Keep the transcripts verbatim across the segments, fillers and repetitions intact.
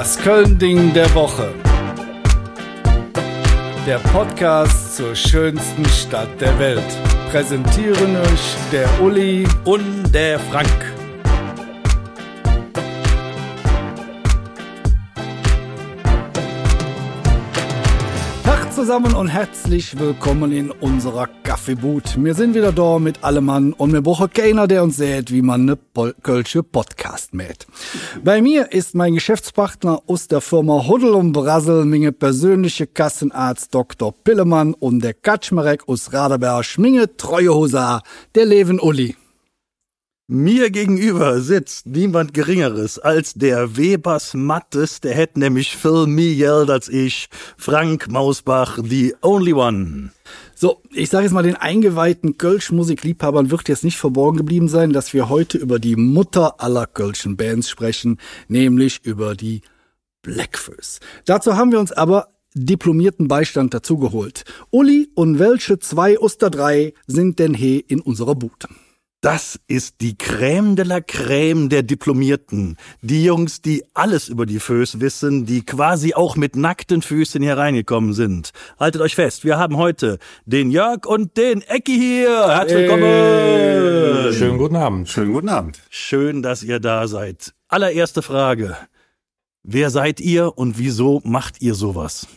Das Köln-Ding der Woche. Der Podcast zur schönsten Stadt der Welt. Präsentieren euch der Uli und der Frank. Tag zusammen und herzlich willkommen in unserer Kaffeebut. Wir sind wieder da mit allem Mann und wir brauchen keiner, der uns sieht, wie man eine Pol- Kölsche Podcast mäht. Bei mir ist mein Geschäftspartner aus der Firma Huddel und Brassel, meine persönliche Kassenarzt Doktor Pillemann und der Kaczmarek aus Radeberg, meine treue Husar, der Leven Uli. Mir gegenüber sitzt niemand Geringeres als der Webers Mattes, der hätte nämlich viel mehr Geld als ich, Frank Mausbach, the only one. So, ich sage jetzt mal, den eingeweihten Kölsch-Musikliebhabern wird jetzt nicht verborgen geblieben sein, dass wir heute über die Mutter aller Kölschen Bands sprechen, nämlich über die Bläckfüß. Dazu haben wir uns aber diplomierten Beistand dazugeholt. Uli, und welche zwei aus der drei sind denn he in unserer Bude? Das ist die Crème de la Crème der Diplomierten. Die Jungs, die alles über die Föß wissen, die quasi auch mit nackten Füßen hier reingekommen sind. Haltet euch fest, wir haben heute den Jörg und den Ecki hier. Herzlich willkommen. Hey. Schönen guten Abend. Schönen guten Abend. Schön, dass ihr da seid. Allererste Frage. Wer seid ihr und wieso macht ihr sowas?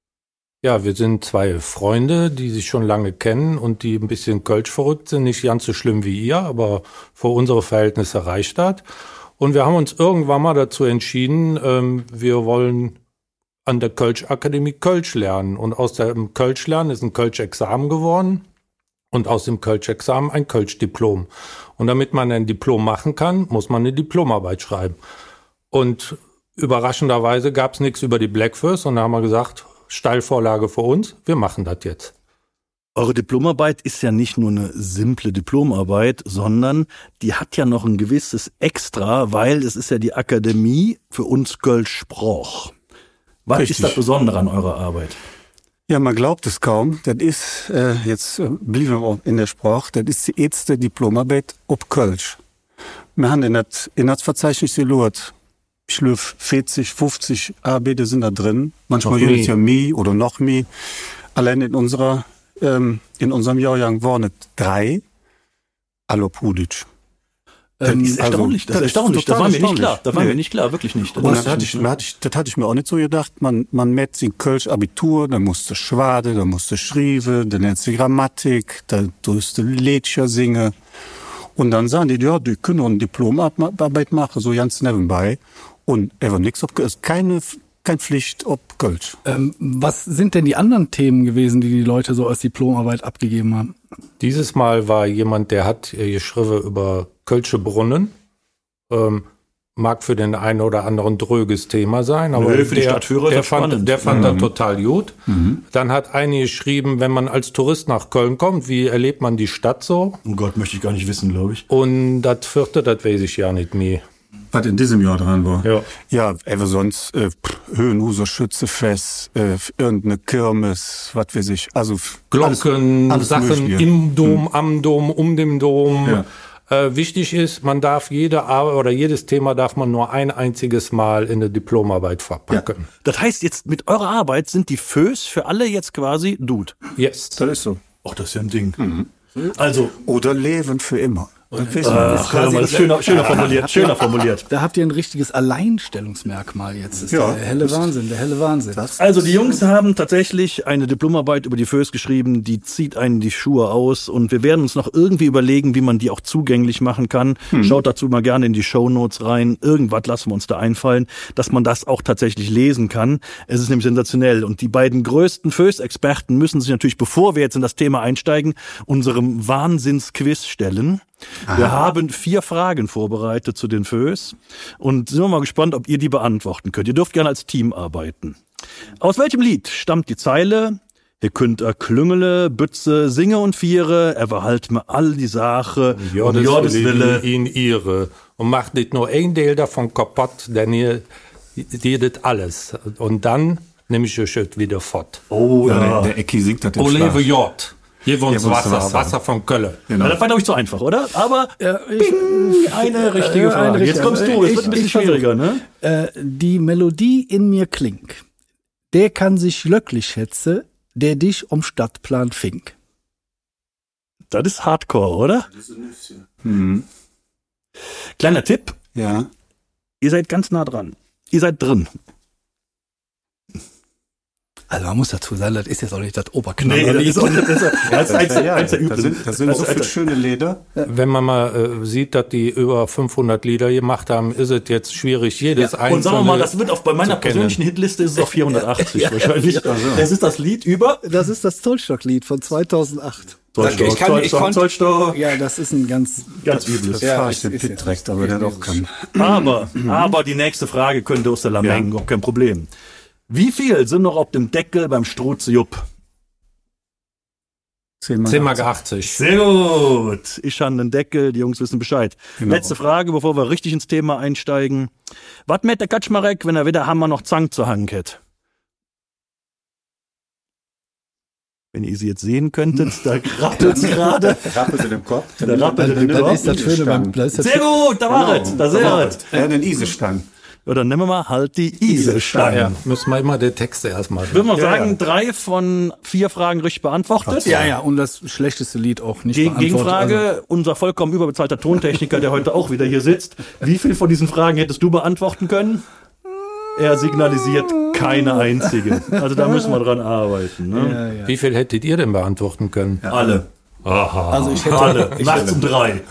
Ja, wir sind zwei Freunde, die sich schon lange kennen und die ein bisschen Kölsch verrückt sind. Nicht ganz so schlimm wie ihr, aber für unsere Verhältnisse reicht das. Und wir haben uns irgendwann mal dazu entschieden, ähm, wir wollen an der Kölsch-Akademie Kölsch lernen. Und aus dem Kölsch-Lernen ist ein Kölsch-Examen geworden und aus dem Kölsch-Examen ein Kölsch-Diplom. Und damit man ein Diplom machen kann, muss man eine Diplomarbeit schreiben. Und überraschenderweise gab es nichts über die Bläckfüß und da haben wir gesagt, Steilvorlage für uns, wir machen das jetzt. Eure Diplomarbeit ist ja nicht nur eine simple Diplomarbeit, sondern die hat ja noch ein gewisses Extra, weil es ist ja die Akademie für uns Kölsch-Sprach. Was Richtig. ist das Besondere an eurer Arbeit? Ja, man glaubt es kaum. Das ist, äh, jetzt äh, blieben wir in der Sprache, das ist die erste Diplomarbeit ob Kölsch. Wir haben in das, in das Verzeichnis geschaut. Ich glaube, vierzig, fünfzig Arbeiten sind da drin. Manchmal jedes Jahr mehr oder noch mehr. Allein in unserer, ähm, in unserem Jahrgang waren es drei. Alle Pudic. Das Ähm, ist erstaunlich, das ist erstaunlich. Das war mir nicht klar. Das war mir nicht klar, wirklich nicht. Das, Und das hatte ich, das hatte ich, das hatte ich mir auch nicht so gedacht. Man, man mäht in Kölsch Abitur, dann musste Schwade, dann musste Schrieve, dann lernst du Grammatik, dann tust du Lieder singen. Und dann sagen die, ja, die können eine Diplomarbeit machen, so ganz nebenbei. Und einfach nichts, keine, keine Pflicht ob Kölsch. Ähm, was sind denn die anderen Themen gewesen, die die Leute so als Diplomarbeit abgegeben haben? Dieses Mal war jemand, der hat geschrieben über Kölsche Brunnen. Ähm, mag für den einen oder anderen dröges Thema sein, aber Nö, für die der, Stadtführer der ist das fand, spannend. der fand Mhm. das total gut. Mhm. Dann hat eine geschrieben, wenn man als Tourist nach Köln kommt, wie erlebt man die Stadt so? oh Gott, möchte ich gar nicht wissen, glaube ich. Und das vierte, das weiß ich ja nicht mehr. Was in diesem Jahr dran war. Ja. Ja, aber sonst äh, Höhenhuser Schützefest, äh, irgendeine Kirmes, was weiß ich. Also Glocken, alles, alles Sachen Mögliche. im Dom, am Dom, um den Dom. Ja. Äh, wichtig ist, man darf jede Arbeit oder jedes Thema darf man nur ein einziges Mal in eine Diplomarbeit verpacken. Das heißt, jetzt mit eurer Arbeit sind die Föß für alle jetzt quasi Dude. Yes. Das ist so. Ach, das ist ja ein Ding. Also, Oder leben für immer. Das weiß man. ach, hör mal, das ist schöner, schöner formuliert, schöner formuliert. Da habt ihr ein richtiges Alleinstellungsmerkmal jetzt. Das ist Ja. der helle Wahnsinn, der helle Wahnsinn. Also die Jungs haben tatsächlich eine Diplomarbeit über die Föß geschrieben, die zieht einen die Schuhe aus und wir werden uns noch irgendwie überlegen, wie man die auch zugänglich machen kann. Hm. Schaut dazu mal gerne in die Shownotes rein. Irgendwas lassen wir uns da einfallen, dass man das auch tatsächlich lesen kann. Es ist nämlich sensationell und die beiden größten Föß-Experten müssen sich natürlich, bevor wir jetzt in das Thema einsteigen, unserem Wahnsinnsquiz stellen. Wir haben vier Fragen vorbereitet zu den Föß und sind wir mal gespannt, ob ihr die beantworten könnt. Ihr dürft gerne als Team arbeiten. Aus welchem Lied stammt die Zeile: Ihr könnt er Klüngele, Bütze, Singe und Viere, er verhalt mir all die Sache, um Jordes Wille. ihn ihre. Und macht nicht nur ein Teil davon kaputt, denn ihr redet alles. Und dann nehme ich euch wieder fort. Oh Ja, der, der Ecki singt das im Oleve Schlaf. Jord. Hier wohnt Hier wohnst Wasser, du Wasser von Kölle. Ja, das war, glaube ich, zu einfach, oder? Aber Ja, ich, bing, eine richtige äh, Frage. eine Jetzt richtige- kommst du, es ich- wird ein bisschen ich versuch. schwieriger, ne? äh, die Melodie in mir klingt, der kann sich glücklich schätze, der dich um Stadtplan fink. Das ist Hardcore, oder? Mhm. Kleiner Tipp, Ja. ihr seid ganz nah dran. Ihr seid drin. Also man muss dazu sagen, das ist jetzt auch nicht das Oberknaller. das ist auch nicht, das ist, das ist eins, Ja, eins der da üblen. sind, da sind Also, so viele also, schöne Lieder. Wenn man mal äh, sieht, dass die über fünfhundert Lieder gemacht haben, ist es jetzt schwierig, jedes einzelne. und sagen wir mal, das wird auf, bei meiner zu kennen. persönlichen Hitliste ist es auf vierhundertachtzig Ja, wahrscheinlich. ja, Das ist das Lied über Das ist das Zollstock-Lied von zweitausendacht. Zollstock, Ich kann- ich Zollstock, konnt- Zollstock. Ja, das ist ein ganz... Ganz übles. Das Ja, fahre ist- ich den ist Pit jetzt- direkt, aber der doch kann. Aber, aber die nächste Frage könnte aus der Lameng, Ja. auch kein Problem. Wie viel sind noch auf dem Deckel beim Strutze Jupp? Zehnmal zehn mal achtzig. Sehr gut. Ich habe einen Deckel, die Jungs wissen Bescheid. Genau. Letzte Frage, bevor wir richtig ins Thema einsteigen. Was mit der Kaczmarek, wenn er weder Hammer noch Zank zu Hang hat? Wenn ihr sie jetzt sehen könntet, da rappelt sie gerade. Rappelt in dem Kopf. Da rappelt in dem Das Kopf. ist das Schöne beim... Das ist das Sehr gut, da war es. Da sehr es. Ja, den Isestang. Ja, dann nehmen wir mal halt die Iselstange. Ja, müssen wir immer die Texte erstmal. Würden wir Ja, sagen, ja. drei von vier Fragen richtig beantwortet? Ja, ja, und das schlechteste Lied auch nicht Gegen, beantwortet. Gegenfrage, Also, unser vollkommen überbezahlter Tontechniker, der heute auch wieder hier sitzt. Wie viel von diesen Fragen hättest du beantworten können? Er signalisiert keine einzige. Also da müssen wir dran arbeiten. Ne? ja, ja. Wie viel hättet ihr denn beantworten können? Alle. Aha. Also ich hätte- Alle. ich Nachts hätte- um drei.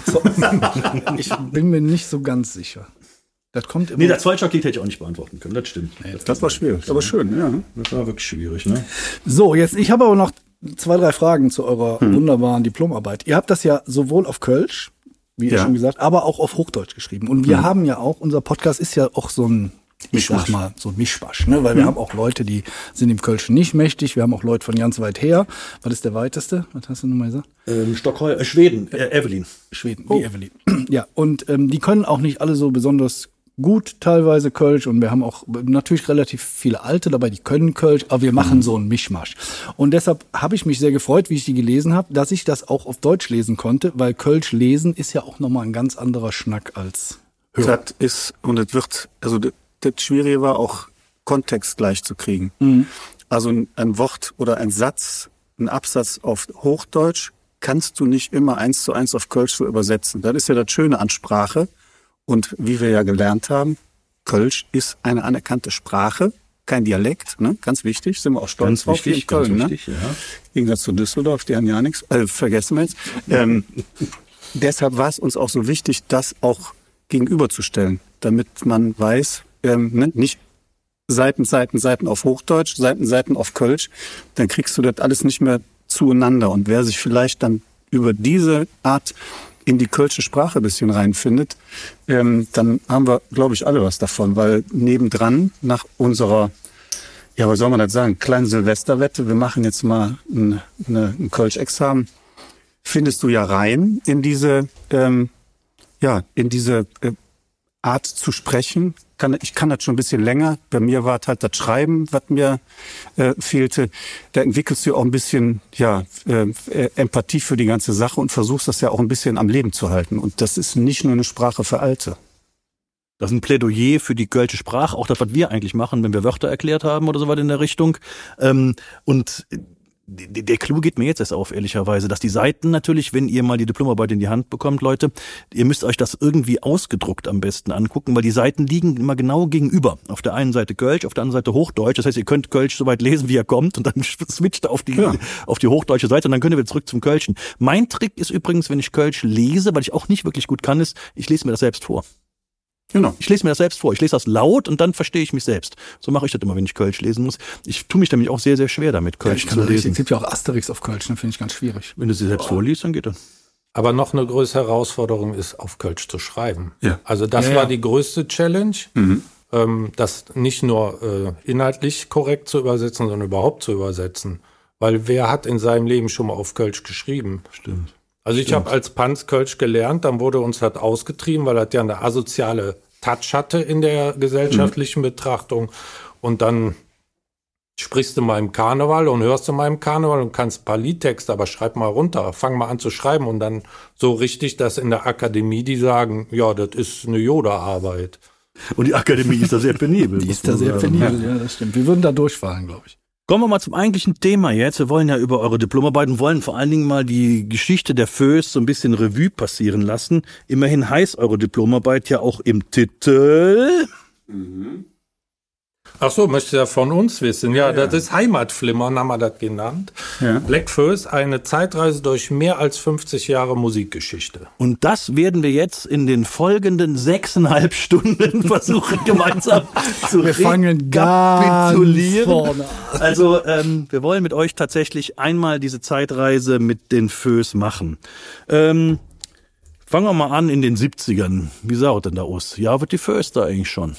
Ich bin mir nicht so ganz sicher. Das kommt immer... Nee, das Zollstock-Lied hätte ich auch nicht beantworten können. Das stimmt. Das war schwierig, aber schön, ja. Das war wirklich schwierig. Ne? So, jetzt, ich habe aber noch zwei, drei Fragen zu eurer wunderbaren Diplomarbeit. Ihr habt das ja sowohl auf Kölsch, wie ihr Ja. schon gesagt, aber auch auf Hochdeutsch geschrieben. Und wir haben ja auch, unser Podcast ist ja auch so ein, ich sag Mischmasch. mal, so ein Mischmasch, ne? Weil wir haben auch Leute, die sind im Kölschen nicht mächtig. Wir haben auch Leute von ganz weit her. Was ist der weiteste? Was hast du nun mal gesagt? Ähm, Stockholm, äh, Schweden, äh, Evelyn. Schweden, wie Evelyn. Ja, und ähm, die können auch nicht alle so besonders gut teilweise Kölsch und wir haben auch natürlich relativ viele Alte dabei, die können Kölsch, aber wir machen so einen Mischmasch. Und deshalb habe ich mich sehr gefreut, wie ich die gelesen habe, dass ich das auch auf Deutsch lesen konnte, weil Kölsch lesen ist ja auch nochmal ein ganz anderer Schnack als hören. Das ist, und es wird, also das, das Schwierige war auch, Kontext gleich zu kriegen. Also ein, ein Wort oder ein Satz, ein Absatz auf Hochdeutsch kannst du nicht immer eins zu eins auf Kölsch so übersetzen. Das ist ja das Schöne an Sprache. Und wie wir ja gelernt haben, Kölsch ist eine anerkannte Sprache, kein Dialekt, ne? Ganz wichtig, sind wir auch stolz Ganz drauf hier in wichtig, ganz Köln. wichtig, ne? ja. Im Gegensatz zu Düsseldorf, die haben ja nichts, äh, vergessen wir jetzt. Ähm, deshalb war es uns auch so wichtig, das auch gegenüberzustellen, damit man weiß, ähm, ne? nicht Seiten, Seiten, Seiten auf Hochdeutsch, Seiten, Seiten auf Kölsch, dann kriegst du das alles nicht mehr zueinander. Und wer sich vielleicht dann über diese Art in die kölsche Sprache ein bisschen reinfindet, ähm, dann haben wir, glaube ich, alle was davon, weil nebendran nach unserer, ja, was soll man das sagen, kleinen Silvesterwette, wir machen jetzt mal ein, eine, ein Kölsch-Examen, findest du ja rein in diese, ähm, ja, in diese äh, Art zu sprechen. Kann, ich kann das schon ein bisschen länger. Bei mir war es halt das Schreiben, was mir äh, fehlte. Da entwickelst du auch ein bisschen ja, äh, Empathie für die ganze Sache und versuchst das ja auch ein bisschen am Leben zu halten. Und das ist nicht nur eine Sprache für Alte. Das ist ein Plädoyer für die kölsche Sprache, auch das, was wir eigentlich machen, wenn wir Wörter erklärt haben oder so was in der Richtung. Ähm, und der Clou geht mir jetzt erst auf, ehrlicherweise, dass die Seiten natürlich, wenn ihr mal die Diplomarbeit in die Hand bekommt, Leute, ihr müsst euch das irgendwie ausgedruckt am besten angucken, weil die Seiten liegen immer genau gegenüber. Auf der einen Seite Kölsch, auf der anderen Seite Hochdeutsch. Das heißt, ihr könnt Kölsch so weit lesen, wie ihr kommt und dann switcht ihr auf die, Ja. auf die hochdeutsche Seite und dann könnt ihr wieder zurück zum Kölschen. Mein Trick ist übrigens, wenn ich Kölsch lese, weil ich auch nicht wirklich gut kann, ist, ich lese mir das selbst vor. Genau. Ich lese mir das selbst vor. Ich lese das laut und dann verstehe ich mich selbst. So mache ich das immer, wenn ich Kölsch lesen muss. Ich tue mich nämlich auch sehr, sehr schwer damit, Ja, Kölsch ich zu kann lesen. es gibt ja auch Asterix auf Kölsch, ne, finde ich ganz schwierig. Wenn du sie selbst vorliest, dann geht das. Aber noch eine größere Herausforderung ist, auf Kölsch zu schreiben. Ja. Also das Ja, war ja. die größte Challenge, Mhm. ähm, das nicht nur äh, inhaltlich korrekt zu übersetzen, sondern überhaupt zu übersetzen. Weil wer hat in seinem Leben schon mal auf Kölsch geschrieben? Stimmt. Also ich habe als Panz Kölsch gelernt, dann wurde uns das ausgetrieben, weil das ja eine asoziale Touch hatte in der gesellschaftlichen Betrachtung. Und dann sprichst du mal im Karneval und hörst du mal im Karneval und kannst ein paar Liedtexte, aber schreib mal runter, fang mal an zu schreiben und dann so richtig, dass in der Akademie die sagen, ja, das ist eine Yoda-Arbeit. Und die Akademie ist da sehr penibel. Die ist da sehr penibel, ja, das stimmt. Wir würden da durchfahren, glaube ich. Kommen wir mal zum eigentlichen Thema jetzt. Wir wollen ja über eure Diplomarbeiten, wollen vor allen Dingen mal die Geschichte der Föß so ein bisschen Revue passieren lassen. Immerhin heißt eure Diplomarbeit ja auch im Titel... Mhm. Ach so, möchtest du ja von uns wissen. Ja, ja, das ist Heimatflimmern, haben wir das genannt. Ja. Black Föß, eine Zeitreise durch mehr als fünfzig Jahre Musikgeschichte. Und das werden wir jetzt in den folgenden sechseinhalb Stunden versuchen, gemeinsam zu Wir fangen ganz vorne an. Also, ähm, wir wollen mit euch tatsächlich einmal diese Zeitreise mit den Föß machen. Ähm, fangen wir mal an in den siebzigern. Wie sah es denn da aus? Ja, wird die Föß da eigentlich schon?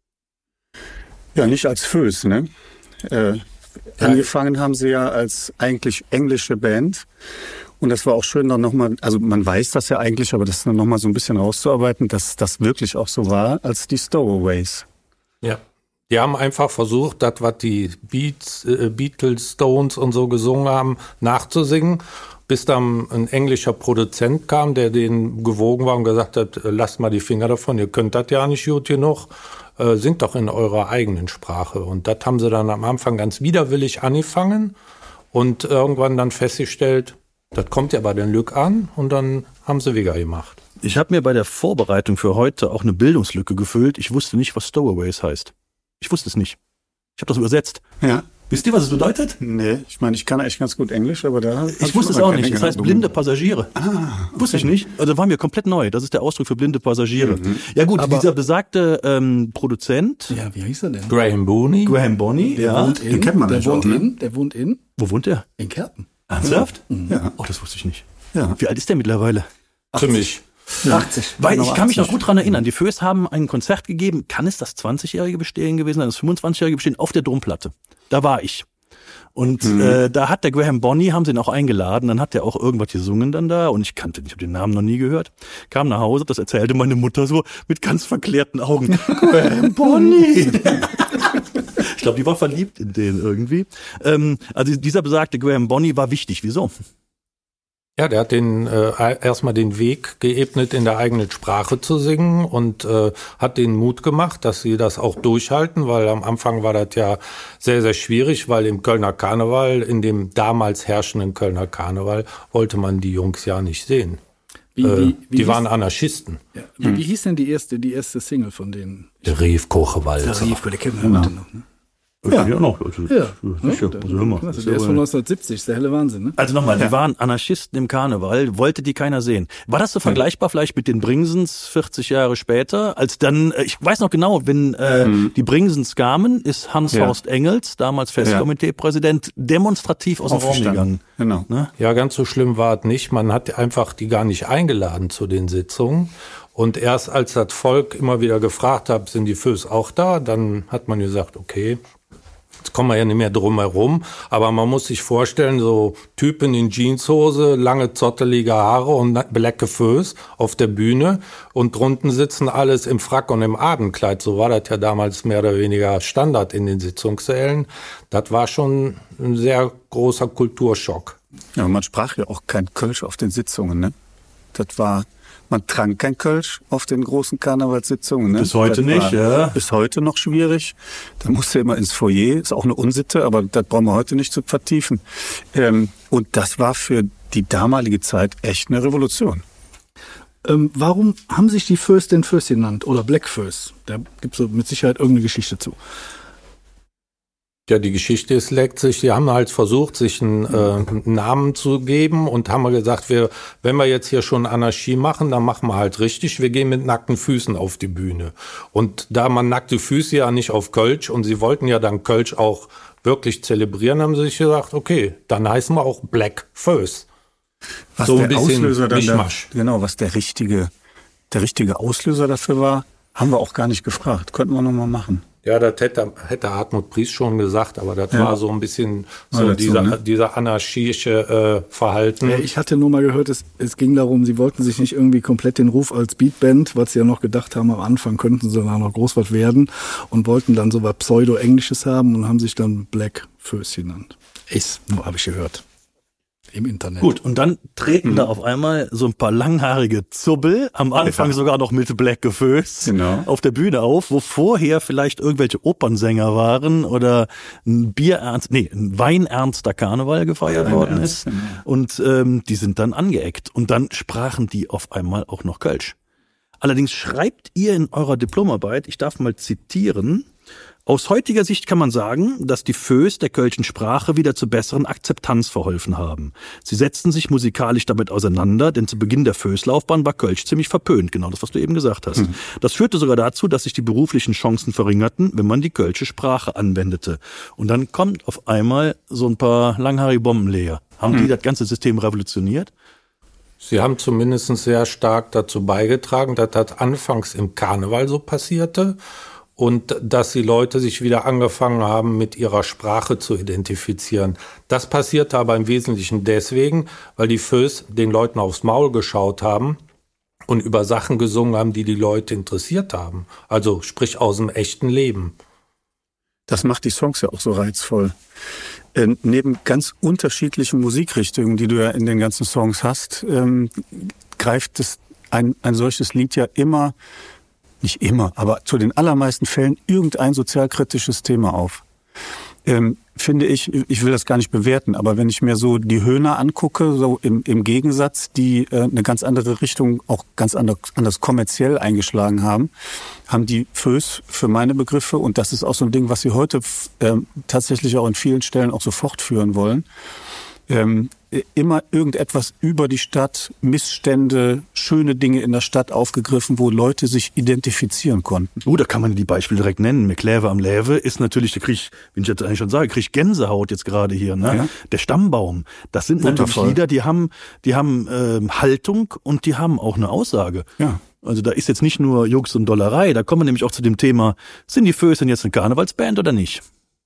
Ja, nicht als Föß, ne? Äh, angefangen haben sie ja als eigentlich englische Band. Und das war auch schön dann nochmal, also man weiß das ja eigentlich, aber das dann nochmal so ein bisschen rauszuarbeiten, dass das wirklich auch so war als die Stowaways. Ja, die haben einfach versucht, das, was die Beats, äh, Beatles, Stones und so gesungen haben, nachzusingen. Bis dann ein englischer Produzent kam, der denen gewogen war und gesagt hat, lasst mal die Finger davon, ihr könnt das ja nicht gut genug. Äh, singt doch in eurer eigenen Sprache. Und das haben sie dann am Anfang ganz widerwillig angefangen und irgendwann dann festgestellt, das kommt ja bei den Lück an und dann haben sie wieder gemacht. Ich habe mir bei der Vorbereitung für heute auch eine Bildungslücke gefüllt. Ich wusste nicht, was Stowaways heißt. Ich wusste es nicht. Ich habe das übersetzt. Ja. Wisst ihr, was es bedeutet? Nee, ich meine, ich kann echt ganz gut Englisch, aber da... Ich wusste es auch nicht. Das heißt blinde Passagiere. Ah, okay. Wusste ich nicht. Also war mir komplett neu. Das ist der Ausdruck für blinde Passagiere. Mhm. Ja gut, aber dieser besagte ähm, Produzent... Ja, wie hieß er denn? Graham Bonney. Graham Bonney, der ja. Wohnt in, den kennt man der wohnt auch, in, der wohnt in... Wo wohnt er? In Kerpen. Ernsthaft? Mhm. Ja. Oh, das wusste ich nicht. Ja. Wie alt ist der mittlerweile? Ziemlich. Ja. achtzig. Weil ich kann mich noch gut dran erinnern. Die Föß haben ein Konzert gegeben. Kann es das zwanzigjährige Bestehen gewesen sein? Das fünfundzwanzigjährige Bestehen auf der Domplatte. Da war ich. Und mhm. äh, da hat der Graham Bonney, haben sie ihn auch eingeladen, dann hat der auch irgendwas gesungen dann da und ich kannte nicht, ich habe den Namen noch nie gehört. Kam nach Hause, das erzählte meine Mutter so mit ganz verklärten Augen. Graham Bonney! Ich glaube, die war verliebt in den irgendwie. Ähm, also dieser besagte Graham Bonney war wichtig. Wieso? Ja, der hat den äh, erstmal den Weg geebnet, in der eigenen Sprache zu singen und äh, hat den Mut gemacht, dass sie das auch durchhalten, weil am Anfang war das ja sehr, sehr schwierig, weil im Kölner Karneval, in dem damals herrschenden Kölner Karneval, wollte man die Jungs ja nicht sehen. Wie, äh, wie, wie die waren Anarchisten. Ja, wie, hm. wie hieß denn die erste, die erste Single von denen? Der Riefkochewalzer. Der Riefko, der kennen wir genau. heute noch, ne? Ja, ja, noch. Also, ja, sicher. Ja, also, hör mal. Der ist von neunzehnhundertsiebzig, ist der helle Wahnsinn, ne? Also nochmal, die ja. waren Anarchisten im Karneval, wollte die keiner sehen. War das so vergleichbar vielleicht mit den Bringsens vierzig Jahre später, als dann, ich weiß noch genau, wenn äh, mhm. die Bringsens kamen, ist Hans-Horst ja. Engels, damals Festkomiteepräsident, demonstrativ aus dem Raum gegangen. Genau. Ne? Ja, ganz so schlimm war es nicht. Man hat einfach die gar nicht eingeladen zu den Sitzungen. Und erst als das Volk immer wieder gefragt hat, sind die Föß auch da, dann hat man gesagt, okay, jetzt kommen wir ja nicht mehr drum herum, aber man muss sich vorstellen, so Typen in Jeanshose, lange zottelige Haare und blecke Föß auf der Bühne und drunten sitzen alles im Frack und im Abendkleid. So war das ja damals mehr oder weniger Standard in den Sitzungssälen. Das war schon ein sehr großer Kulturschock. Ja, man sprach ja auch kein Kölsch auf den Sitzungen, ne? Das war... Man trank kein Kölsch auf den großen Karnevalssitzungen. Ne? Bis heute das nicht, ja. Bis heute noch schwierig. Da musste immer ins Foyer. Ist auch eine Unsitte, aber das brauchen wir heute nicht zu vertiefen. Ähm, und das war für die damalige Zeit echt eine Revolution. Ähm, warum haben sich die Föß den Föß genannt? Oder Black Föß? Da gibt es mit Sicherheit irgendeine Geschichte zu. Ja, die Geschichte ist letztlich, die haben halt versucht, sich einen äh, Namen zu geben und haben gesagt, wir, wenn wir jetzt hier schon Anarchie machen, dann machen wir halt richtig, wir gehen mit nackten Füßen auf die Bühne. Und da man nackte Füße ja nicht auf Kölsch und sie wollten ja dann Kölsch auch wirklich zelebrieren, haben sie sich gesagt, okay, dann heißen wir auch Black Föß. Was so ein der bisschen Auslöser dann der, genau, was der richtige, der richtige Auslöser dafür war, haben wir auch gar nicht gefragt. Könnten wir nochmal machen. Ja, das hätte, hätte Hartmut Pries schon gesagt, aber das Ja. war so ein bisschen so dazu, dieser, ne? dieser anarchische äh, Verhalten. Ja, ich hatte nur mal gehört, es, es ging darum, sie wollten sich nicht irgendwie komplett den Ruf als Beatband, was sie ja noch gedacht haben, am Anfang könnten sie dann noch groß was werden und wollten dann so was Pseudo-Englisches haben und haben sich dann Black Föß genannt. Ist, nur habe ich gehört. Im Internet. Gut, und dann treten da auf einmal so ein paar langhaarige Zubbel, am Anfang sogar noch mit Black Geföß, Genau. auf der Bühne auf, wo vorher vielleicht irgendwelche Opernsänger waren oder ein Bierernst, nee, ein weinernster Karneval gefeiert worden ist. Und ähm, die sind dann angeeckt. Und dann sprachen die auf einmal auch noch Kölsch. Allerdings schreibt ihr in eurer Diplomarbeit, ich darf mal zitieren, aus heutiger Sicht kann man sagen, dass die Föß der kölschen Sprache wieder zur besseren Akzeptanz verholfen haben. Sie setzten sich musikalisch damit auseinander, denn zu Beginn der Föß-Laufbahn war Kölsch ziemlich verpönt, genau das, was du eben gesagt hast. Mhm. Das führte sogar dazu, dass sich die beruflichen Chancen verringerten, wenn man die kölsche Sprache anwendete. Und dann kommt auf einmal so ein paar langhaarige Bombenleger. Haben mhm. die das ganze System revolutioniert? Sie haben zumindest sehr stark dazu beigetragen, dass das anfangs im Karneval so passierte. Und dass die Leute sich wieder angefangen haben, mit ihrer Sprache zu identifizieren. Das passierte aber im Wesentlichen deswegen, weil die Föß den Leuten aufs Maul geschaut haben und über Sachen gesungen haben, die die Leute interessiert haben. Also sprich aus dem echten Leben. Das macht die Songs ja auch so reizvoll. Äh, neben ganz unterschiedlichen Musikrichtungen, die du ja in den ganzen Songs hast, ähm, greift es ein, ein solches Lied ja immer, nicht immer, aber zu den allermeisten Fällen irgendein sozialkritisches Thema auf. Ähm, finde ich, ich will das gar nicht bewerten, aber wenn ich mir so die Höhner angucke, so im, im Gegensatz, die äh, eine ganz andere Richtung, auch ganz anders, anders kommerziell eingeschlagen haben, haben die Föß für meine Begriffe, und das ist auch so ein Ding, was sie heute äh, tatsächlich auch in vielen Stellen auch so fortführen wollen, ähm, immer irgendetwas über die Stadt, Missstände, schöne Dinge in der Stadt aufgegriffen, wo Leute sich identifizieren konnten. Oh, da kann man die Beispiele direkt nennen. McLäve am Läve ist natürlich, da krieg ich, wie ich jetzt eigentlich schon sage, krieg ich Gänsehaut jetzt gerade hier, ne? Ja. Der Stammbaum. Das sind natürlich Wundervoll. Lieder, die haben, die haben äh, Haltung und die haben auch eine Aussage. Ja. Also da ist jetzt nicht nur Jux und Dollerei, da kommen wir nämlich auch zu dem Thema, sind die Föß denn jetzt eine Karnevalsband oder nicht?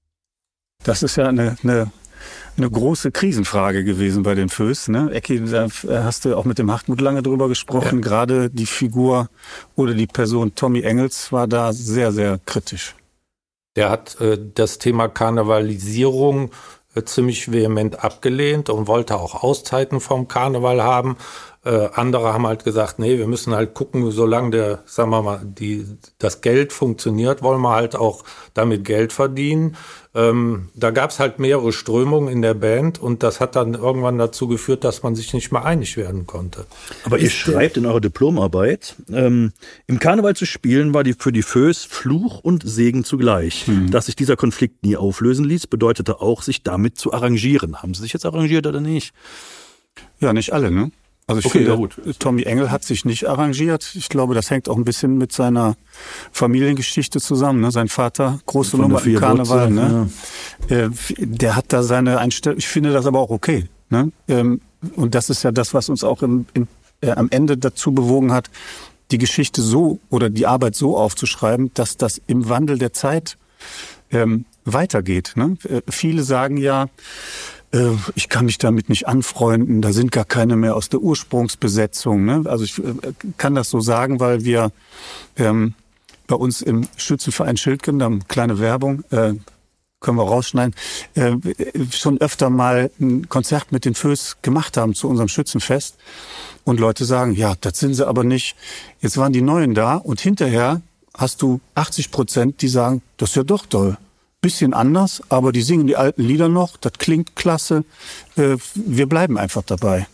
Das ist ja eine, eine eine große Krisenfrage gewesen bei den Föß. Ne? Ecki, da hast du auch mit dem Hartmut lange drüber gesprochen. Ja. Gerade die Figur oder die Person Tommy Engels war da sehr, sehr kritisch. Der hat äh, das Thema Karnevalisierung äh, ziemlich vehement abgelehnt und wollte auch Auszeiten vom Karneval haben. Äh, andere haben halt gesagt, nee, wir müssen halt gucken, solange der, sagen wir mal, die, das Geld funktioniert, wollen wir halt auch damit Geld verdienen. Ähm, da gab es halt mehrere Strömungen in der Band und das hat dann irgendwann dazu geführt, dass man sich nicht mehr einig werden konnte. Aber ihr schreibt in eurer Diplomarbeit, ähm, im Karneval zu spielen war die für die Föß Fluch und Segen zugleich. Mhm. Dass sich dieser Konflikt nie auflösen ließ, bedeutete auch, sich damit zu arrangieren. Haben sie sich jetzt arrangiert oder nicht? Ja, nicht alle, ne? Also ich okay, finde, ja gut. Tommy Engel hat sich nicht arrangiert. Ich glaube, das hängt auch ein bisschen mit seiner Familiengeschichte zusammen. Ne? Sein Vater, große Nummer im Karneval. Ne? Ja. Äh, der hat da seine Einstellung. Ich finde das aber auch okay. Ne? Ähm, und das ist ja das, was uns auch im, im, äh, am Ende dazu bewogen hat, die Geschichte so oder die Arbeit so aufzuschreiben, dass das im Wandel der Zeit ähm, weitergeht. Ne? Äh, viele sagen ja, ich kann mich damit nicht anfreunden, da sind gar keine mehr aus der Ursprungsbesetzung. Ne? Also ich äh, kann das so sagen, weil wir ähm, bei uns im Schützenverein Schildgen, da kleine Werbung, äh, können wir rausschneiden, äh, schon öfter mal ein Konzert mit den Föß gemacht haben zu unserem Schützenfest. Und Leute sagen, ja, das sind sie aber nicht. Jetzt waren die Neuen da und hinterher hast du achtzig Prozent, die sagen, das ist ja doch toll. Bisschen anders, aber die singen die alten Lieder noch, das klingt klasse. Äh, wir bleiben einfach dabei.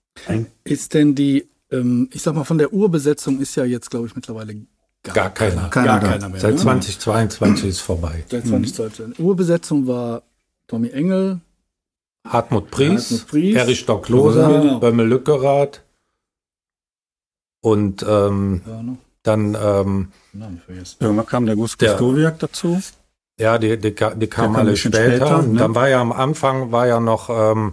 Ist denn die, ähm, ich sag mal, von der Urbesetzung ist ja jetzt, glaube ich, mittlerweile gar, gar keiner. keiner, gar keiner mehr. Seit ne? zweitausendzweiundzwanzig ist vorbei. Seit zweitausendzweiundzwanzig. Mhm. Urbesetzung war Tommy Engel, Hartmut Pries, Hartmut Pries Erich Stock-Loser, genau. Bömmel Lückerath und ähm, ja, ne? dann ähm, irgendwann kam der Gustav Gustowiak dazu. Ja, die, die, die kamen kam alle später. später ne? Dann war ja am Anfang war ja noch ähm,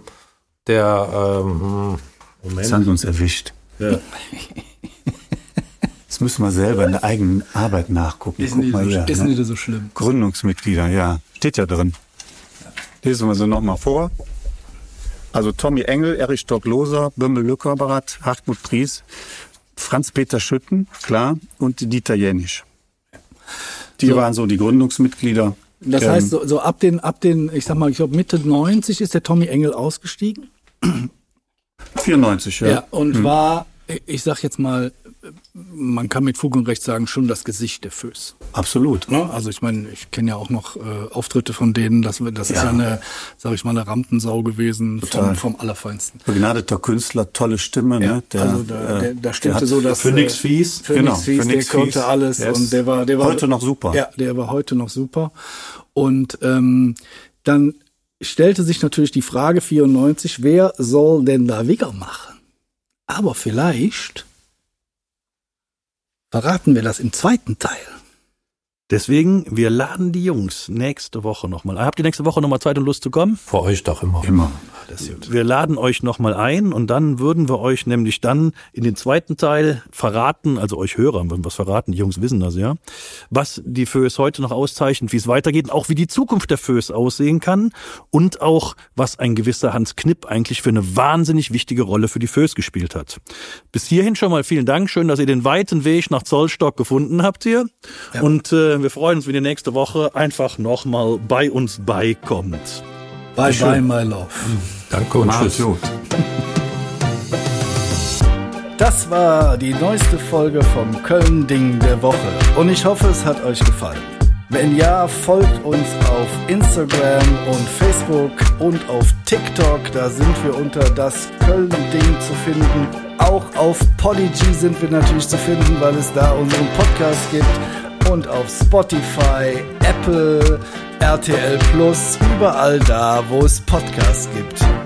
der ähm, Moment. Das haben sie uns erwischt. Ja. Das müssen wir selber in der eigenen Arbeit nachgucken. Ist, Guck nicht, mal so, hier, ist ne? nicht so schlimm. Gründungsmitglieder, ja. Steht ja drin. Lesen wir sie nochmal vor. Also Tommy Engel, Erich Stock-Loser, Bümmel Lückerberath, Hartmut Pries, Franz-Peter Schütten, klar, und Dieter Jenisch. Die So. waren so die Gründungsmitglieder. Das ähm, heißt, so, so ab den, ab den, ich sag mal, ich glaube Mitte neunzig ist der Tommy Engel ausgestiegen. vierundneunzig, ja. Ja, und hm. war, ich sag jetzt mal, man kann mit Fug und Recht sagen, schon das Gesicht der Föß. Absolut. Ne? Also ich meine, ich kenne ja auch noch äh, Auftritte von denen, das, das ja. ist ja eine, sag ich mal, eine Rampensau gewesen vom, vom Allerfeinsten. Begnadeter Künstler, tolle Stimme. Ja, ne? Der, also da, der, da stimmte der so, dass für nix fies. Für genau, nix fies, für der nix konnte fies. alles Der und der war, der war heute noch super. Ja, der war heute noch super. Und ähm, dann stellte sich natürlich die Frage vierundneunzig, wer soll denn da Wigger machen? Aber vielleicht verraten wir das im zweiten Teil. Deswegen, wir laden die Jungs nächste Woche nochmal ein. Habt ihr nächste Woche nochmal Zeit und Lust zu kommen? Für euch doch immer. Immer. Das ist gut. Wir laden euch nochmal ein und dann würden wir euch nämlich dann in den zweiten Teil verraten, also euch Hörern würden wir was verraten, die Jungs wissen das ja, was die Föß heute noch auszeichnet, wie es weitergeht, auch wie die Zukunft der Föß aussehen kann und auch, was ein gewisser Hans Knipp eigentlich für eine wahnsinnig wichtige Rolle für die Föß gespielt hat. Bis hierhin schon mal vielen Dank, schön, dass ihr den weiten Weg nach Zollstock gefunden habt hier ja. und äh, wir freuen uns, wenn ihr nächste Woche einfach nochmal bei uns beikommt. Bye bye, my love. Danke und tschüss. Das war die neueste Folge vom Köln-Ding der Woche und ich hoffe, es hat euch gefallen. Wenn ja, folgt uns auf Instagram und Facebook und auf TikTok, da sind wir unter das Köln-Ding zu finden. Auch auf Podigy sind wir natürlich zu finden, weil es da unseren Podcast gibt. Und auf Spotify, Apple, R T L Plus, überall da, wo es Podcasts gibt.